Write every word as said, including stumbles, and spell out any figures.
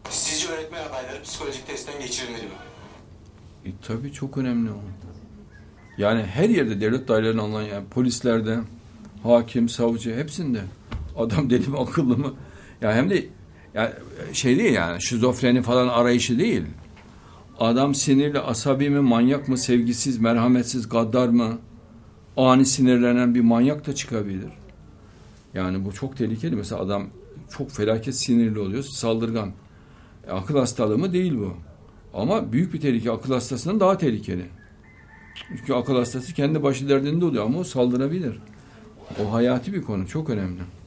Sizce öğretmen adayları psikolojik testten geçirilmeli mi? E, tabii çok önemli o. Yani her yerde devlet dairelerine alınan, yani polislerde, hakim, savcı hepsinde. Adam dedim akıllı mı? Ya hem de ya şey değil, yani şizofreni falan arayışı değil. Adam sinirli, asabi mi, manyak mı, sevgisiz, merhametsiz, gaddar mı? Ani sinirlenen bir manyak da çıkabilir. Yani bu çok tehlikeli. Mesela adam çok felaket sinirli oluyor, saldırgan. E, akıl hastalığı mı? Değil bu. Ama büyük bir tehlike, akıl hastasından daha tehlikeli. Çünkü akıl hastası kendi başı derdinde oluyor ama o saldırabilir. O hayati bir konu, çok önemli.